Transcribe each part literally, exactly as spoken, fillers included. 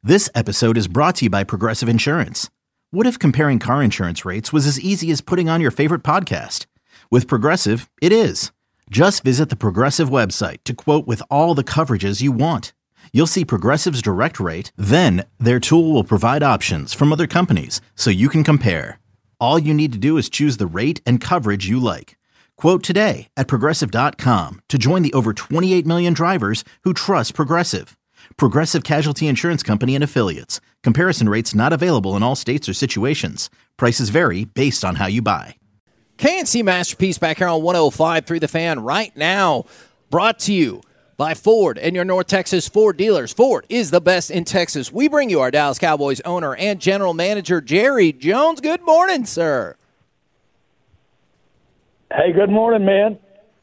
This episode is brought to you by Progressive Insurance. What if comparing car insurance rates was as easy as putting on your favorite podcast? With Progressive, it is. Just visit the Progressive website to quote with all the coverages you want. You'll see Progressive's direct rate, then their tool will provide options from other companies so you can compare. All you need to do is choose the rate and coverage you like. Quote today at progressive dot com to join the over twenty-eight million drivers who trust Progressive. Progressive Casualty Insurance Company and Affiliates. Comparison rates not available in all states or situations. Prices vary based on how you buy. K and C Masterpiece back here on one oh five point three The Fan right now. Brought to you by Ford and your North Texas Ford dealers. Ford is the best in Texas. We bring you our Dallas Cowboys owner and general manager, Jerry Jones. Good morning, sir. Hey, good morning, man.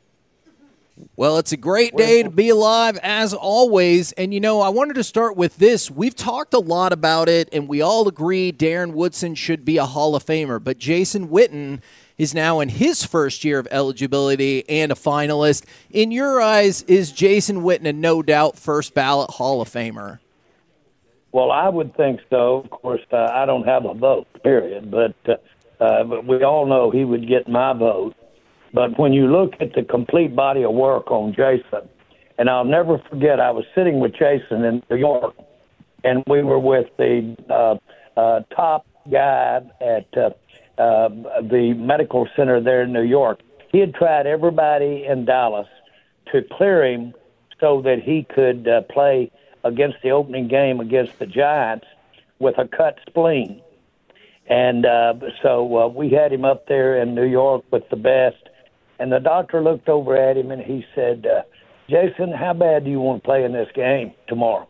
Well, it's a great day to be alive, as always. And, you know, I wanted to start with this. We've talked a lot about it, and we all agree Darren Woodson should be a Hall of Famer. But Jason Witten is now in his first year of eligibility and a finalist. In your eyes, is Jason Witten a no-doubt first-ballot Hall of Famer? Well, I would think so. Of course, uh, I don't have a vote, period. But, uh, uh, but we all know he would get my vote. But when you look at the complete body of work on Jason, and I'll never forget, I was sitting with Jason in New York, and we were with the uh, uh, top guy at uh, uh, the medical center there in New York. He had tried everybody in Dallas to clear him so that he could uh, play against the opening game against the Giants with a cut spleen. And uh, so uh, we had him up there in New York with the best. And the doctor looked over at him and he said, uh, Jason, how bad do you want to play in this game tomorrow?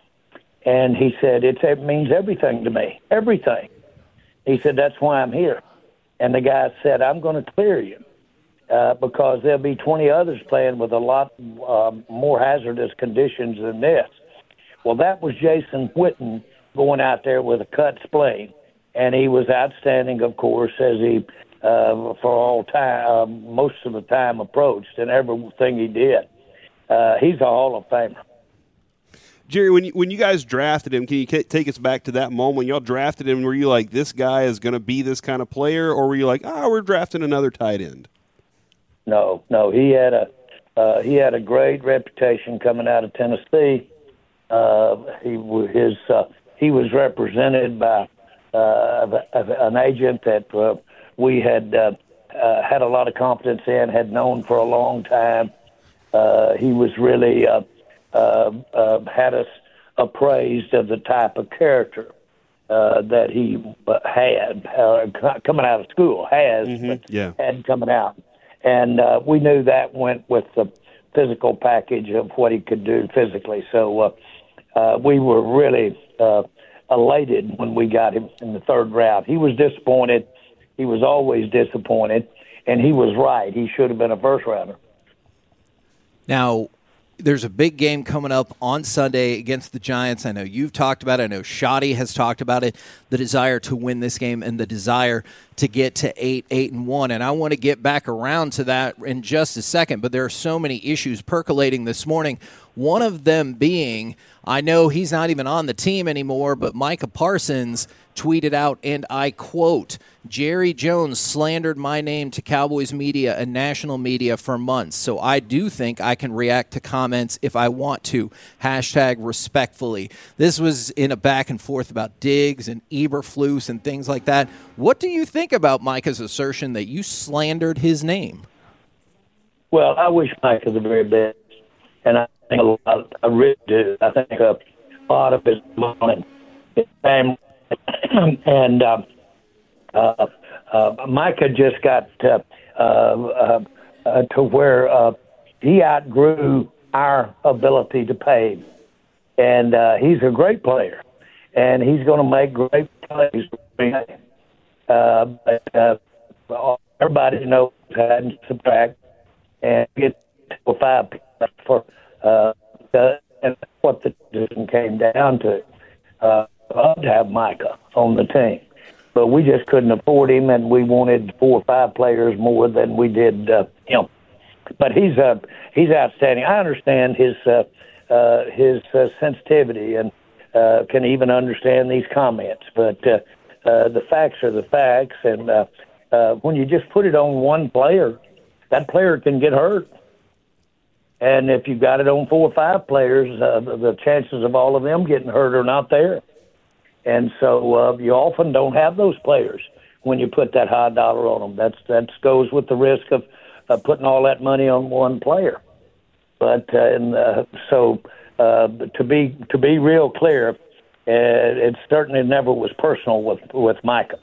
And he said, it's, it means everything to me, everything. He said, that's why I'm here. And the guy said, I'm going to clear you uh, because there'll be twenty others playing with a lot uh, more hazardous conditions than this. Well, that was Jason Witten going out there with a cut spleen. And he was outstanding, of course, as he Uh, for all time, uh, most of the time approached and everything he did. Uh, he's a Hall of Famer. Jerry, when you, when you guys drafted him, can you take us back to that moment when y'all drafted him? Were you like, this guy is going to be this kind of player, or were you like, oh, we're drafting another tight end? No, no, he had a uh, he had a great reputation coming out of Tennessee. Uh, he his uh, he was represented by uh, an agent that. Uh, We had uh, uh, had a lot of confidence in, had known for a long time. Uh, he was really uh, uh, uh, had us appraised of the type of character uh, that he had uh, coming out of school, has, mm-hmm. but yeah. had coming out. And uh, we knew that went with the physical package of what he could do physically. So uh, uh, we were really uh, elated when we got him in the third round. He was disappointed. He was always disappointed, and he was right. He should have been a first-rounder. Now, there's a big game coming up on Sunday against the Giants. I know you've talked about it. I know Shotty has talked about it, the desire to win this game and the desire to get to eight, eight, and one. And I want to get back around to that in just a second, but there are so many issues percolating this morning. One of them being, I know he's not even on the team anymore, but Micah Parsons tweeted out, and I quote, Jerry Jones slandered my name to Cowboys media and national media for months, so I do think I can react to comments if I want to. Hashtag respectfully. This was in a back and forth about Diggs and Eberflus and things like that. What do you think about Micah's assertion that you slandered his name? Well, I wish Micah the very best, and I think a lot, I really do. I think a lot of his mom and his family, and uh, uh, uh, Micah just got uh, uh, uh, to where uh, he outgrew our ability to pay him. And uh, he's a great player, and he's going to make great plays. Uh, but uh, everybody knows how to subtract and get to five for uh, the, and what the decision came down to. Uh, I'd have Micah on the team, but we just couldn't afford him, and we wanted four or five players more than we did uh, him. But he's uh, he's outstanding. I understand his uh, uh, his uh, sensitivity, and uh, can even understand these comments. But uh, uh, the facts are the facts, and uh, uh, when you just put it on one player, that player can get hurt. And if you've got it on four or five players, uh, the chances of all of them getting hurt are not there. And so uh, you often don't have those players when you put that high dollar on them. That's that goes with the risk of uh, putting all that money on one player. But uh, and uh, so uh, to be to be real clear, uh, it certainly never was personal with with Micah.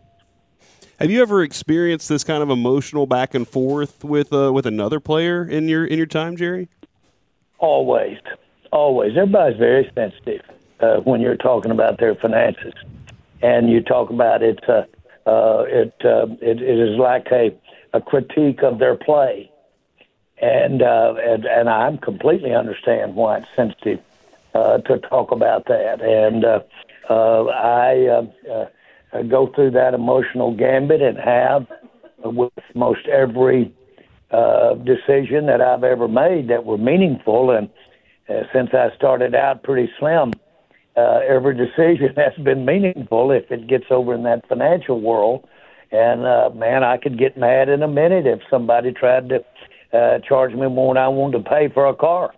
Have you ever experienced this kind of emotional back and forth with uh, with another player in your in your time, Jerry? Always, always. Everybody's very sensitive uh, when you're talking about their finances, and you talk about it. Uh, uh, it, uh, it it is like a, a critique of their play, and uh, and and I completely understand why it's sensitive uh, to talk about that. And uh, uh, I. Uh, uh, Uh, go through that emotional gambit and have with most every uh, decision that I've ever made that were meaningful. And uh, since I started out pretty slim, uh, every decision has been meaningful if it gets over in that financial world. And, uh, man, I could get mad in a minute if somebody tried to uh, charge me more than I wanted to pay for a car.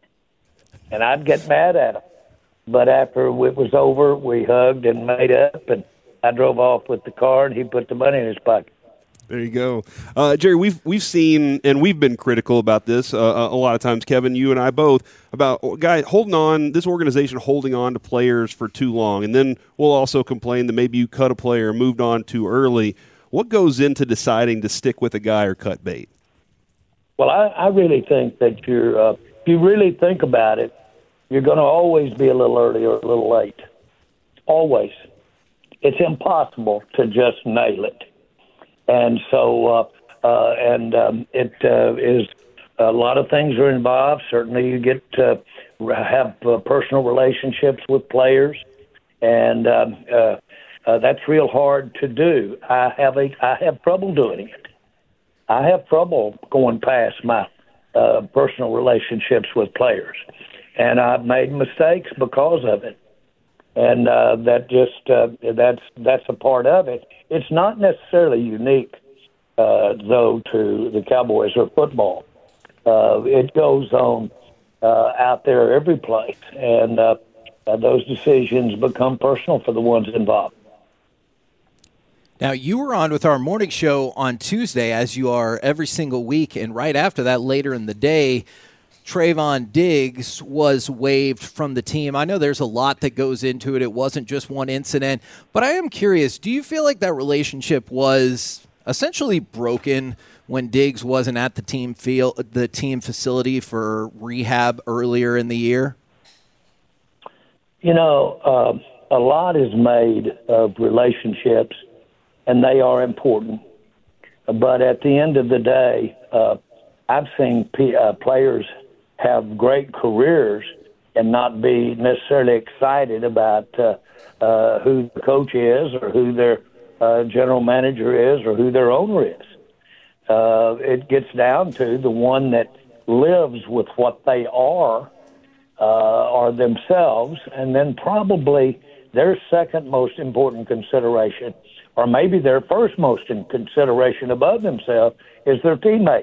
And I'd get mad at them. But after it was over, we hugged and made up, and I drove off with the car, and he put the money in his pocket. There you go, uh, Jerry. We've we've seen, and we've been critical about this uh, a lot of times. Kevin, you and I both, about guy holding on, this organization holding on to players for too long, and then we'll also complain that maybe you cut a player, moved on too early. What goes into deciding to stick with a guy or cut bait? Well, I, I really think that you're, uh, if you really think about it, you're going to always be a little early or a little late. Always. It's impossible to just nail it. And so, uh, uh, and um, it uh, is a lot of things are involved. Certainly you get to have uh, personal relationships with players, and um, uh, uh, that's real hard to do. I have a, I have trouble doing it. I have trouble going past my uh, personal relationships with players, and I've made mistakes because of it. And uh, that just uh, that's that's a part of it. It's not necessarily unique, uh, though, to the Cowboys or football. Uh, it goes on uh, out there every place, and uh, uh, those decisions become personal for the ones involved. Now, you were on with our morning show on Tuesday, as you are every single week, and right after that, later in the day, Trayvon Diggs was waived from the team. I know there's a lot that goes into it. It wasn't just one incident. But I am curious, do you feel like that relationship was essentially broken when Diggs wasn't at the team field, the team facility for rehab earlier in the year? You know, uh, a lot is made of relationships, and they are important. But at the end of the day, uh, I've seen P- uh, players have great careers and not be necessarily excited about uh, uh, who the coach is or who their uh, general manager is or who their owner is. Uh, it gets down to the one that lives with what they are uh, or themselves, and then probably their second most important consideration, or maybe their first most in consideration above themselves, is their teammate.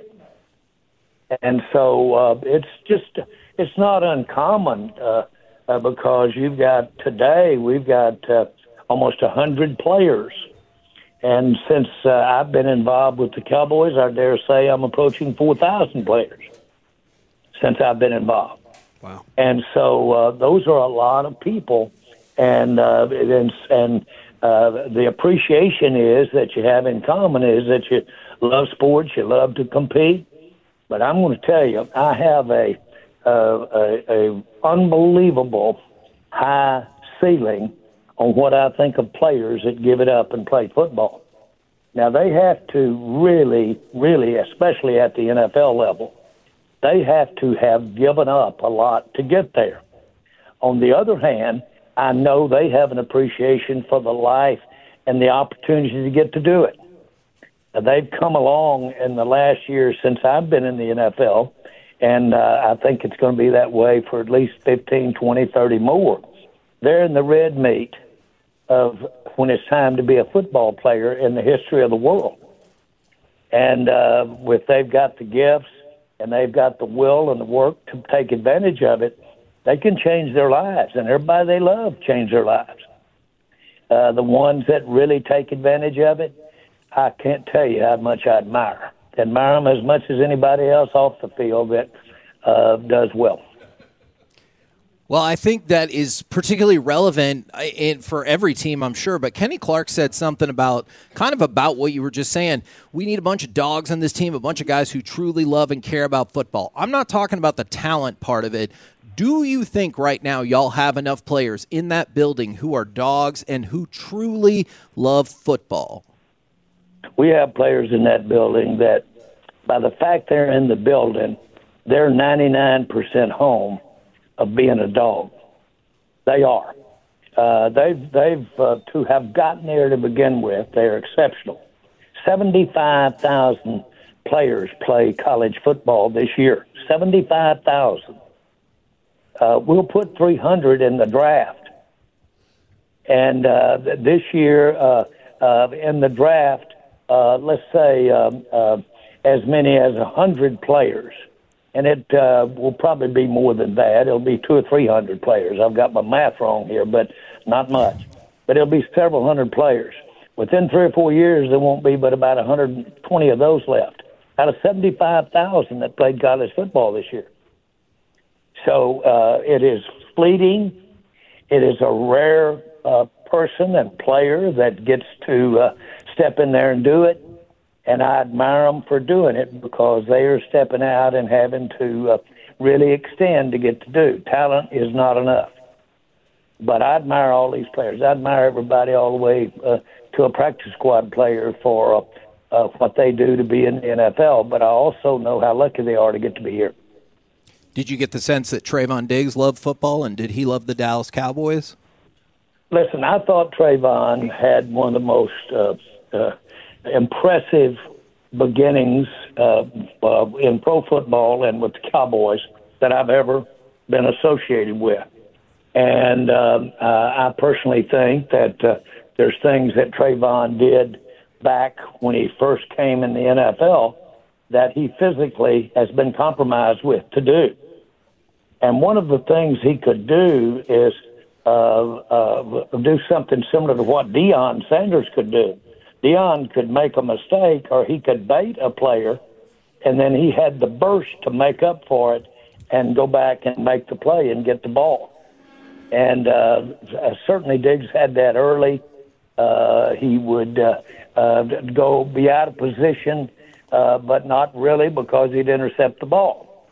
And so uh, it's just, it's not uncommon uh, uh, because you've got, today, we've got uh, almost one hundred players. And since uh, I've been involved with the Cowboys, I dare say I'm approaching four thousand players since I've been involved. Wow. And so uh, those are a lot of people. And, uh, and, and uh, the appreciation is that you have in common is that you love sports, you love to compete. But I'm going to tell you, I have a, uh, a, a unbelievable high ceiling on what I think of players that give it up and play football. Now, they have to really, really, especially at the N F L level, they have to have given up a lot to get there. On the other hand, I know they have an appreciation for the life and the opportunity to get to do it. They've come along in the last year since I've been in the N F L, and uh, I think it's going to be that way for at least fifteen, twenty, thirty more. they're in the red meat of when it's time to be a football player in the history of the world. And uh, if they've got the gifts and they've got the will and the work to take advantage of it, they can change their lives. And everybody they love change their lives. Uh, the ones that really take advantage of it, I can't tell you how much I admire. Admire them as much as anybody else off the field that uh, does well. Well, I think that is particularly relevant in, for every team, I'm sure. But Kenny Clark said something about kind of about what you were just saying. We need a bunch of dogs on this team, a bunch of guys who truly love and care about football. I'm not talking about the talent part of it. Do you think right now y'all have enough players in that building who are dogs and who truly love football? We have players in that building that, by the fact they're in the building, they're ninety-nine percent home of being a dog. They are. Uh, they've they've uh, to have gotten there to begin with. They're exceptional. Seventy-five thousand players play college football this year. Seventy-five thousand. Uh, we'll put three hundred in the draft, and uh, this year uh, uh, in the draft, uh, let's say um, uh, as many as a hundred players. And it uh, will probably be more than that. It'll be two or three hundred players. I've got my math wrong here, but not much. But it'll be several hundred players. Within three or four years, there won't be but about one hundred twenty of those left out of seventy-five thousand that played college football this year. So uh, it is fleeting. It is a rare uh, person and player that gets to uh, step in there and do it. And I admire them for doing it because they are stepping out and having to uh, really extend to get to do. Talent is not enough. But I admire all these players. I admire everybody all the way uh, to a practice squad player for uh, uh, what they do to be in the N F L. But I also know how lucky they are to get to be here. Did you get the sense that Trayvon Diggs loved football, and did he love the Dallas Cowboys? Listen, I thought Trayvon had one of the most uh, uh, impressive beginnings uh, uh, in pro football and with the Cowboys that I've ever been associated with. And um, uh, I personally think that uh, there's things that Trayvon did back when he first came in the N F L that he physically has been compromised with to do. And one of the things he could do is uh, uh, do something similar to what Deion Sanders could do. Deion could make a mistake, or he could bait a player, and then he had the burst to make up for it and go back and make the play and get the ball. And uh, certainly Diggs had that early. Uh, he would uh, uh, go be out of position, uh, but not really because he'd intercept the ball.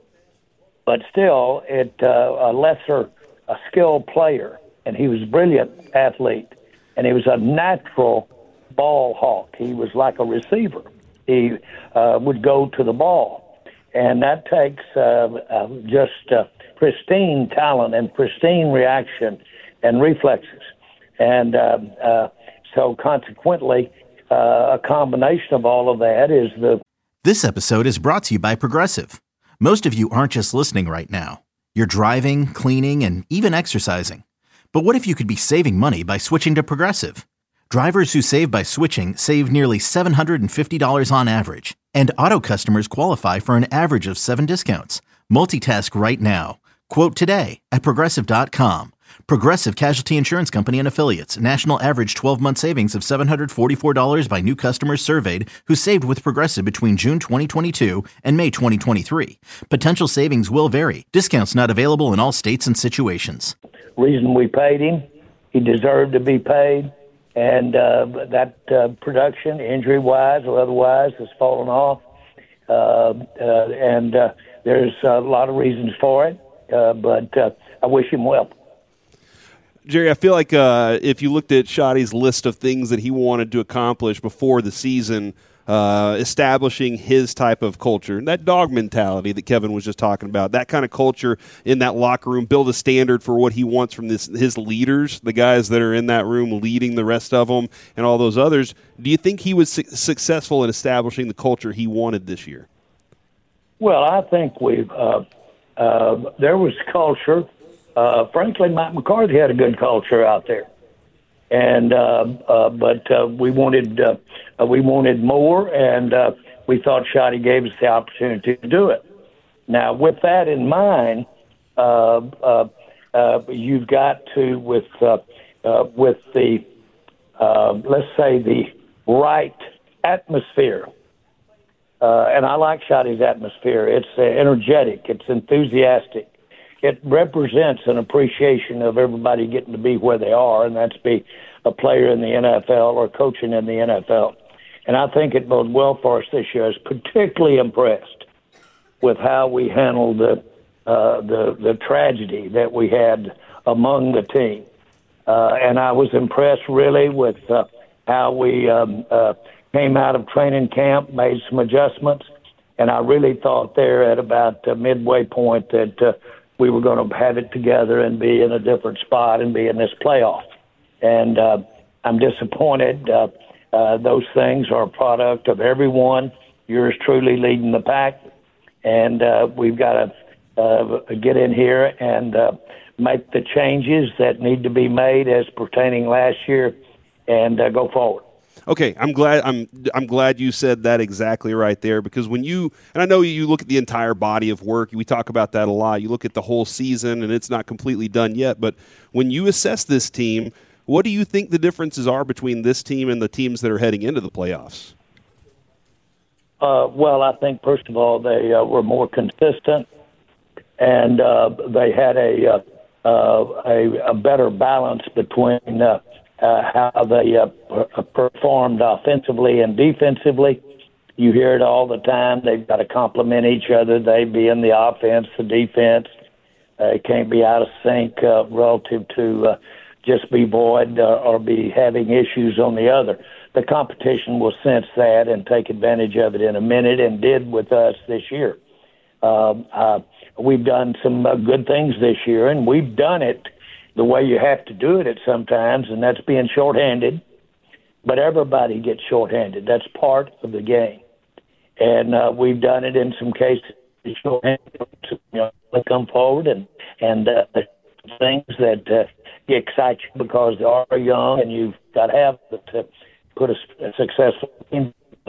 But still, it uh, a lesser, a skilled player, and he was a brilliant athlete, and he was a natural ball hawk. He was like a receiver. He uh, would go to the ball, and that takes uh, uh, just uh, pristine talent and pristine reaction and reflexes. And uh, uh, so consequently, uh, a combination of all of that is the... This episode is brought to you by Progressive. Most of you aren't just listening right now. You're driving, cleaning, and even exercising. But what if you could be saving money by switching to Progressive? Drivers who save by switching save nearly seven hundred fifty dollars on average. And auto customers qualify for an average of seven discounts. Multitask right now. Quote today at Progressive dot com. Progressive Casualty Insurance Company and Affiliates. National average twelve-month savings of seven hundred forty-four dollars by new customers surveyed who saved with Progressive between June twenty twenty-two and May twenty twenty-three. Potential savings will vary. Discounts not available in all states and situations. Reason we paid him, he deserved to be paid. And uh, that uh, production, injury-wise or otherwise, has fallen off. Uh, uh, and uh, there's a lot of reasons for it, uh, but uh, I wish him well. Jerry, I feel like uh, if you looked at Schotty's list of things that he wanted to accomplish before the season, uh, establishing his type of culture, that dog mentality that Kevin was just talking about, that kind of culture in that locker room, build a standard for what he wants from this, his leaders, the guys that are in that room leading the rest of them and all those others. Do you think he was su- successful in establishing the culture he wanted this year? Well, I think we've uh, uh, there was culture uh, frankly, Mike McCarthy had a good culture out there, and uh, uh, but uh, we wanted uh, we wanted more, and uh, we thought Shotty gave us the opportunity to do it. Now, with that in mind, uh, uh, uh, you've got to with uh, uh, with the uh, let's say the right atmosphere. Uh, and I like Shotty's atmosphere. It's uh, energetic. It's enthusiastic. It represents an appreciation of everybody getting to be where they are, and that's be a player in the N F L or coaching in the N F L. And I think it bodes well for us this year. I was particularly impressed with how we handled the uh, the, the tragedy that we had among the team. Uh, and I was impressed, really, with uh, how we um, uh, came out of training camp, made some adjustments, and I really thought there at about the midway point that uh, we were going to have it together and be in a different spot and be in this playoff. And uh, I'm disappointed. Uh, uh, those things are a product of everyone. Yours truly leading the pack, and uh, we've got to uh, get in here and uh, make the changes that need to be made as pertaining last year and uh, go forward. Okay, I'm glad I'm I'm glad you said that exactly right there, because when you and I know you look at the entire body of work, we talk about that a lot. You look at the whole season and it's not completely done yet, but when you assess this team, what do you think the differences are between this team and the teams that are heading into the playoffs? Uh, well, I think first of all they uh, were more consistent, and uh, they had a, uh, uh, a a better balance between uh, Uh, how they uh, performed offensively and defensively. You hear it all the time. They've got to complement each other. They be in the offense, the defense. Uh, it can't be out of sync uh, relative to uh, just be void uh, or be having issues on the other. The competition will sense that and take advantage of it in a minute, and did with us this year. Uh, uh, we've done some uh, good things this year, and we've done it the way you have to do it at sometimes, and that's being shorthanded. But everybody gets shorthanded. That's part of the game. And uh, we've done it in some cases shorthanded. You know, they come forward and, and uh, things that uh, excite you because they are young, and you've got to have it to put a, a successful team.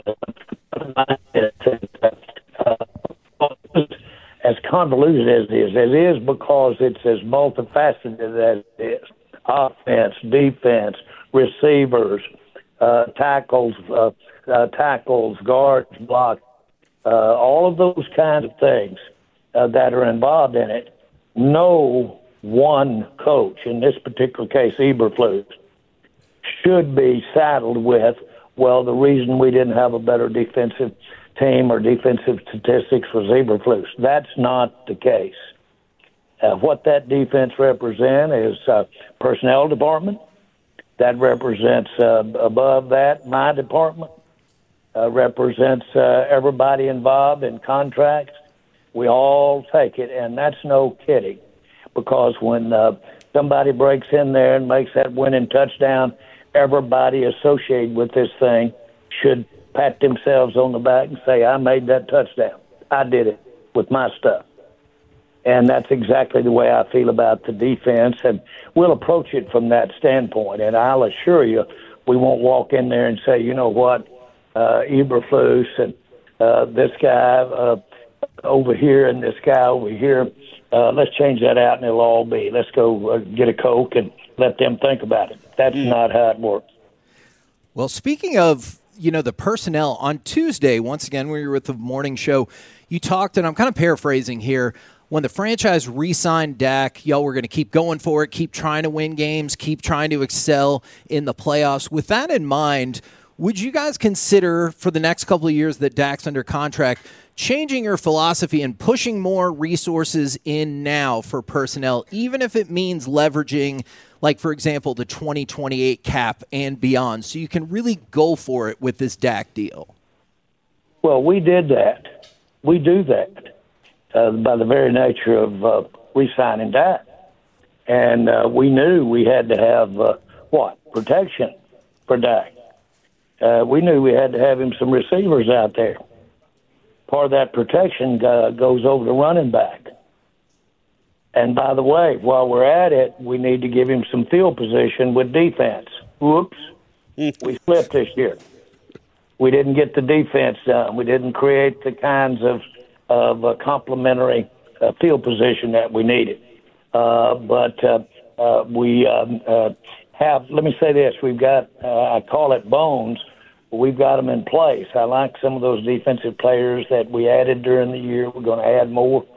As convoluted as it is, it is because it's as multifaceted as it is. Offense, defense, receivers, uh, tackles, uh, uh, tackles, guards, blocks, uh, all of those kinds of things uh, that are involved in it. No one coach, in this particular case, Eberflus, should be saddled with, well, the reason we didn't have a better defensive team or defensive statistics was Eberflus. That's not the case. Uh, what that defense represents is uh, personnel department. That represents uh, above that my department. Uh, represents uh, everybody involved in contracts. We all take it, and that's no kidding, because when uh, somebody breaks in there and makes that winning touchdown, everybody associated with this thing should pat themselves on the back and say, I made that touchdown. I did it with my stuff. And that's exactly the way I feel about the defense, and we'll approach it from that standpoint. And I'll assure you, we won't walk in there and say, you know what, uh, Eberflus and uh, this guy uh, over here and this guy over here, uh, let's change that out and it'll all be. Let's go uh, get a Coke and let them think about it. That's mm. not how it works. Well, speaking of you know, the personnel on Tuesday, once again, when you were with the morning show, you talked, and I'm kind of paraphrasing here, when the franchise re-signed Dak, y'all were going to keep going for it, keep trying to win games, keep trying to excel in the playoffs. With that in mind, would you guys consider for the next couple of years that Dak's under contract, changing your philosophy and pushing more resources in now for personnel, even if it means leveraging, like, for example, the twenty twenty-eight cap and beyond, so you can really go for it with this Dak deal? Well, we did that. We do that uh, by the very nature of uh, re-signing Dak. And uh, we knew we had to have, uh, what, protection for Dak. Uh, we knew we had to have him some receivers out there. Part of that protection uh, goes over the running back. And by the way, while we're at it, we need to give him some field position with defense. Whoops, we slipped this year. We didn't get the defense done. We didn't create the kinds of of uh, complementary uh, field position that we needed. Uh, but uh, uh, we um, uh, have. Let me say this: we've got. Uh, I call it bones. We've got them in place. I like some of those defensive players that we added during the year. We're going to add more.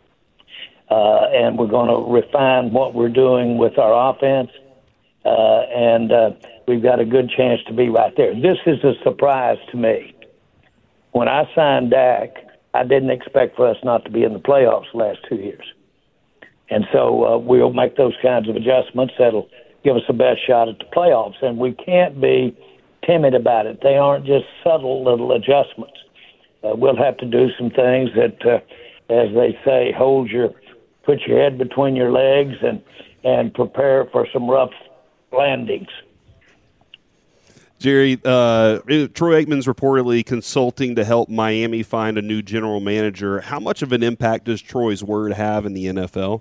Uh, and we're going to refine what we're doing with our offense, uh, and uh, we've got a good chance to be right there. This is a surprise to me. When I signed Dak, I didn't expect for us not to be in the playoffs the last two years. And so uh, we'll make those kinds of adjustments that'll give us the best shot at the playoffs, and we can't be timid about it. They aren't just subtle little adjustments. Uh, we'll have to do some things that, uh, as they say, hold your put your head between your legs and, and prepare for some rough landings. Jerry, uh, Troy Aikman's reportedly consulting to help Miami find a new general manager. How much of an impact does Troy's word have in the N F L?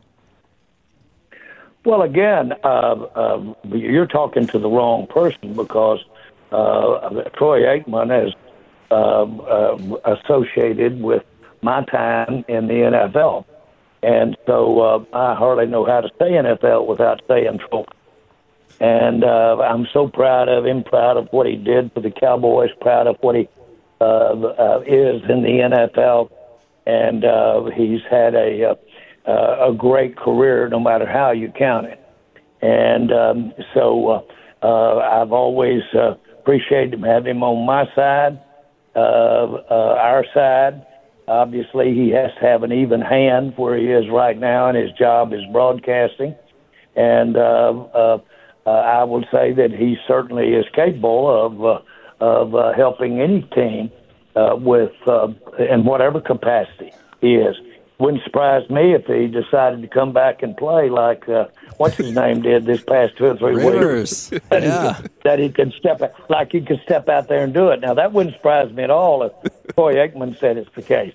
Well, again, uh, uh, you're talking to the wrong person because uh, Troy Aikman is uh, uh, associated with my time in the N F L. And so uh, I hardly know how to say N F L without saying Troy. And uh, I'm so proud of him, proud of what he did for the Cowboys, proud of what he uh, uh, is in the N F L. And uh, he's had a, uh, a great career no matter how you count it. And um, so uh, uh, I've always uh, appreciated him, having him on my side, uh, uh, our side. Obviously, he has to have an even hand where he is right now, and his job is broadcasting. And uh, uh, uh, I would say that he certainly is capable of uh, of uh, helping any team uh, with uh, in whatever capacity he is. Wouldn't surprise me if he decided to come back and play like uh, what's his name did this past two or three Rivers. weeks. that, yeah. he, that he could step like he could step out there and do it. Now that wouldn't surprise me at all if Troy Aikman said it's the case.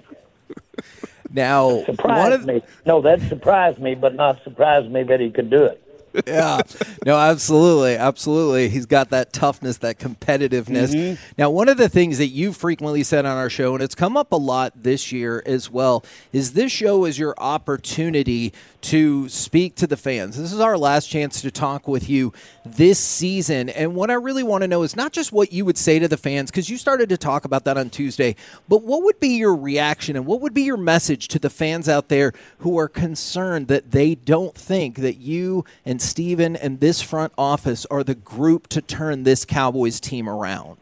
Now, surprised one of, me. No, that surprised me, but not surprised me that he could do it. Yeah, no, absolutely, absolutely. He's got that toughness, that competitiveness. Mm-hmm. Now, one of the things that you frequently said on our show, and it's come up a lot this year as well, is this show is your opportunity to speak to the fans. This is our last chance to talk with you this season. And what I really want to know is not just what you would say to the fans, because you started to talk about that on Tuesday, but what would be your reaction and what would be your message to the fans out there who are concerned that they don't think that you and Steven and this front office are the group to turn this Cowboys team around?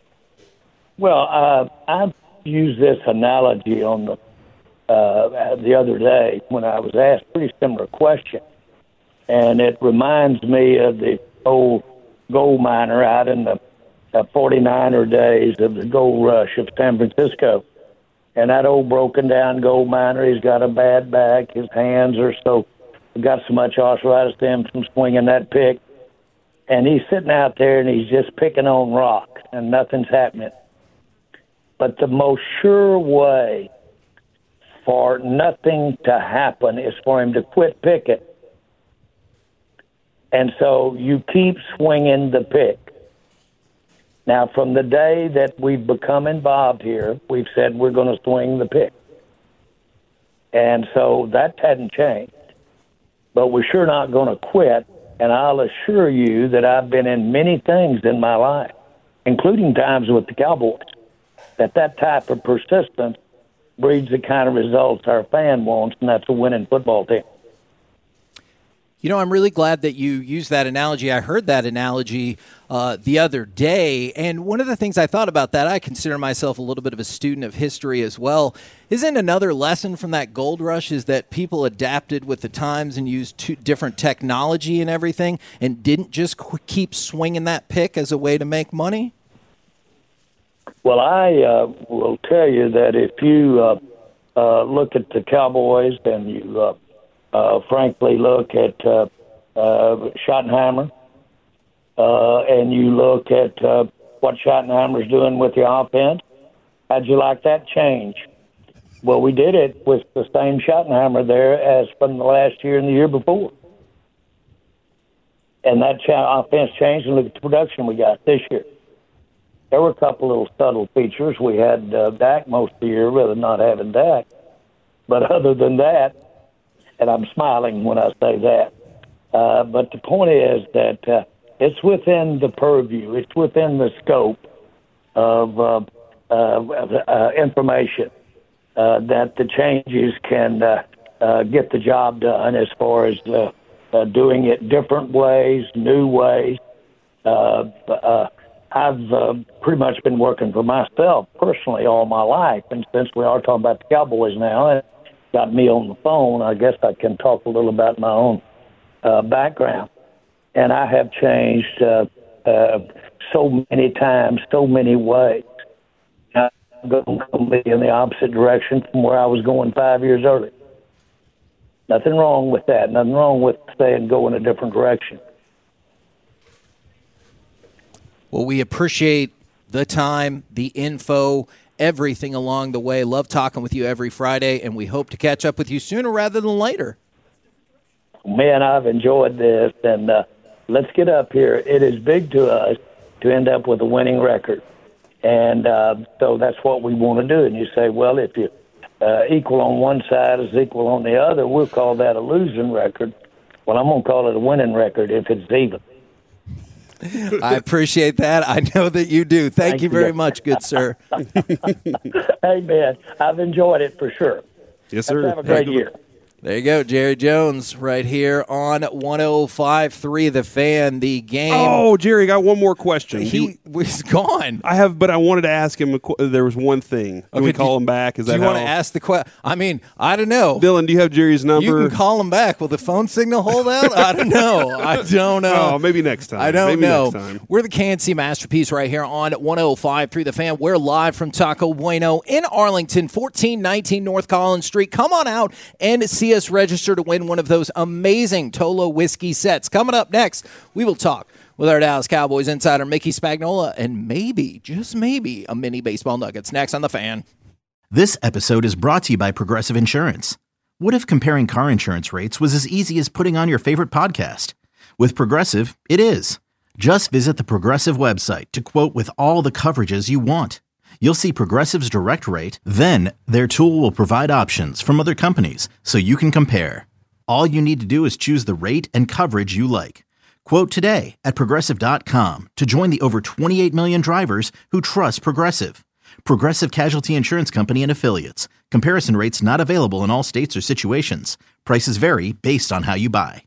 Well, uh, I used this analogy on the uh, the other day when I was asked a pretty similar question, and it reminds me of the old gold miner out in the uh, forty-niner days of the gold rush of San Francisco. And that old broken down gold miner, he's got a bad back. His hands are so got so much arthritis to him from swinging that pick. And he's sitting out there and he's just picking on rock and nothing's happening. But the most sure way for nothing to happen is for him to quit picking. And so you keep swinging the pick. Now, from the day that we've become involved here, we've said we're going to swing the pick. And so that hadn't changed. But we're sure not going to quit. And I'll assure you that I've been in many things in my life, including times with the Cowboys, that that type of persistence breeds the kind of results our fan wants, and that's a winning football team. You know, I'm really glad that you used that analogy. I heard that analogy uh, the other day, and one of the things I thought about that, I consider myself a little bit of a student of history as well. Isn't another lesson from that gold rush is that people adapted with the times and used two different technology and everything and didn't just qu- keep swinging that pick as a way to make money? Well, I uh, will tell you that if you uh, uh, look at the Cowboys and you uh, Uh, frankly, look at uh, uh, Schottenheimer, uh, and you look at uh, what Schottenheimer's doing with the offense. How'd you like that change? Well, we did it with the same Schottenheimer there as from the last year and the year before. And that cha- offense changed, and look at the production we got this year. There were a couple little subtle features. We had uh, Dak most of the year, rather than not having Dak. But other than that, and I'm smiling when I say that, uh, but the point is that uh, it's within the purview, it's within the scope of uh, uh, uh, information uh, that the changes can uh, uh, get the job done as far as uh, uh, doing it different ways, new ways. Uh, uh, I've uh, pretty much been working for myself personally all my life, and since we are talking about the Cowboys now, and got me on the phone, I guess I can talk a little about my own uh, background. And I have changed uh, uh, so many times, so many ways. I'm going completely in the opposite direction from where I was going five years earlier. Nothing wrong with that. Nothing wrong with saying go in a different direction. Well, we appreciate the time, the info, everything along the way. Love talking with you every Friday, and we hope to catch up with you sooner rather than later. Man, I've enjoyed this, and uh, let's get up here. It is big to us to end up with a winning record, and uh, so that's what we want to do. And you say, well, if you uh, equal on one side is equal on the other, we'll call that a losing record. Well, I'm going to call it a winning record if it's even. I appreciate that. I know that you do. Thank, Thank you very you. much, good sir. Hey, man, I've enjoyed it for sure. Yes, sir. Let's have a great year. There you go, Jerry Jones, right here on one oh five point three The Fan. The game. Oh, Jerry, got one more question. He was gone. I have, but I wanted to ask him. A qu- there was one thing. Can okay, we call do, him back? Is do that you how? want to ask the question? I mean, I don't know. Dylan, do you have Jerry's number? You can call him back. Will the phone signal hold out? I don't know. I don't know. Oh, maybe next time. I don't maybe know. Next time. We're the K N C Masterpiece right here on one oh five point three The Fan. We're live from Taco Bueno in Arlington, fourteen nineteen North Collins Street. Come on out and see us register to win one of those amazing Tolo whiskey sets. Coming up next, we will talk with our Dallas Cowboys insider Mickey Spagnola and maybe, just maybe, a mini baseball nuggets. Next on The Fan. This episode is brought to you by Progressive Insurance. What if comparing car insurance rates was as easy as putting on your favorite podcast? With Progressive, it is. Just visit the Progressive website to quote with all the coverages you want. You'll see Progressive's direct rate, then their tool will provide options from other companies so you can compare. All you need to do is choose the rate and coverage you like. Quote today at Progressive dot com to join the over twenty-eight million drivers who trust Progressive. Progressive Casualty Insurance Company and Affiliates. Comparison rates not available in all states or situations. Prices vary based on how you buy.